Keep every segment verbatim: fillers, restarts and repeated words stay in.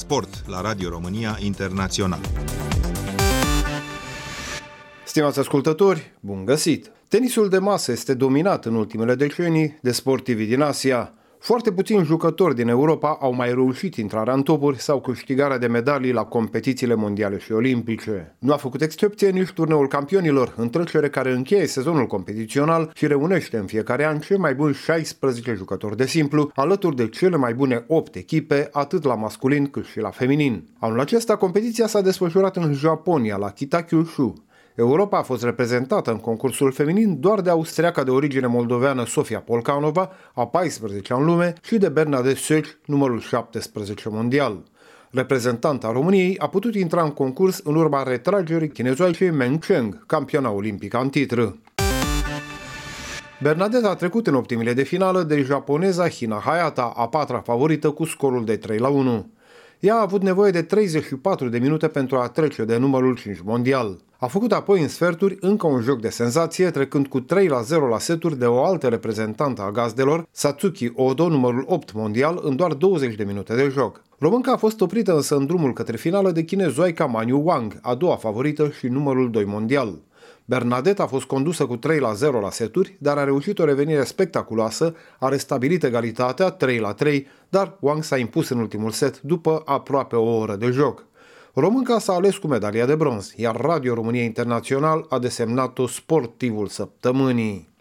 Sport la Radio România Internațional. Stimați ascultători, bun găsit! Tenisul de masă este dominat în ultimele decenii de sportivi din Asia. Foarte puțini jucători din Europa au mai reușit intrarea în topuri sau câștigarea de medalii la competițiile mondiale și olimpice. Nu a făcut excepție nici turneul campionilor, întrecere care încheie sezonul competițional și reunește în fiecare an cei mai buni șaisprezece jucători de simplu, alături de cele mai bune opt echipe, atât la masculin cât și la feminin. Anul acesta, competiția s-a desfășurat în Japonia, la Kitakyushu. Europa a fost reprezentată în concursul feminin doar de austriaca de origine moldoveană Sofia Polkanova, a paisprezecea în lume, și de Bernadette Szöcs, numărul șaptesprezece mondial. Reprezentanta României a putut intra în concurs în urma retragerii chinezoicei Meng Cheng, campioana olimpică în titlu. Bernadette a trecut în optimile de finală de japoneza Hina Hayata, a patra favorită, cu scorul de trei la unu. Ea a avut nevoie de treizeci și patru de minute pentru a trece de numărul cinci mondial. A făcut apoi în sferturi încă un joc de senzație, trecând cu trei la zero la seturi de o altă reprezentantă a gazdelor, Satsuki Odo, numărul opt mondial, în doar douăzeci de minute de joc. Românca a fost oprită însă în drumul către finală de chinezoica Manyu Wang, a doua favorită și numărul doi mondial. Bernadette a fost condusă cu trei la zero la seturi, dar a reușit o revenire spectaculoasă, a restabilit egalitatea trei la trei, dar Wang s-a impus în ultimul set după aproape o oră de joc. Românca s-a ales cu medalia de bronz, iar Radio România Internațional a desemnat-o sportivul săptămânii.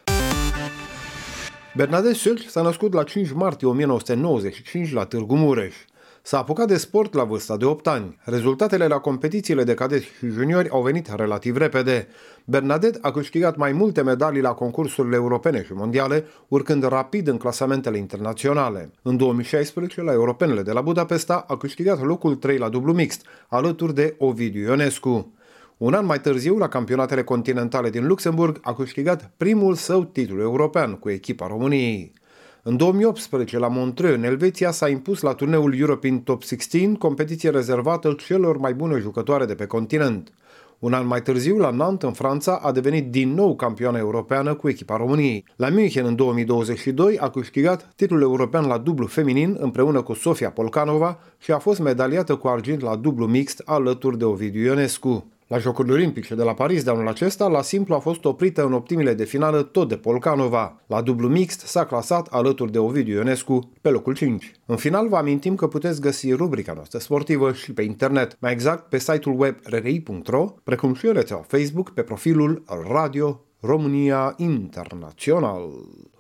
Bernadette Szöcs s-a născut la cinci martie o mie nouă sute nouăzeci și cinci la Târgu Mureș. S-a apucat de sport la vârsta de opt ani. Rezultatele la competițiile de cadeți și juniori au venit relativ repede. Bernadette a câștigat mai multe medalii la concursurile europene și mondiale, urcând rapid în clasamentele internaționale. În două mii șaisprezece, la europenele de la Budapesta, a câștigat locul trei la dublu mixt, alături de Ovidiu Ionescu. Un an mai târziu, la campionatele continentale din Luxemburg, a câștigat primul său titlu european cu echipa României. În două mii optsprezece, la Montreux, în Elveția, s-a impus la turneul European Top șaisprezece, competiție rezervată celor mai bune jucătoare de pe continent. Un an mai târziu, la Nantes, în Franța, a devenit din nou campioană europeană cu echipa României. La München, în două mii douăzeci și doi, a câștigat titlul european la dublu feminin împreună cu Sofia Polkanova și a fost medaliată cu argint la dublu mixt alături de Ovidiu Ionescu. La Jocurile Olimpice de la Paris de anul acesta, la simplu a fost oprită în optimile de finală tot de Polkanova. La dublu mixt s-a clasat alături de Ovidiu Ionescu pe locul cinci. În final vă amintim că puteți găsi rubrica noastră sportivă și pe internet, mai exact pe site-ul web r r i punct r o, precum și rețeaua Facebook pe profilul Radio România Internațional.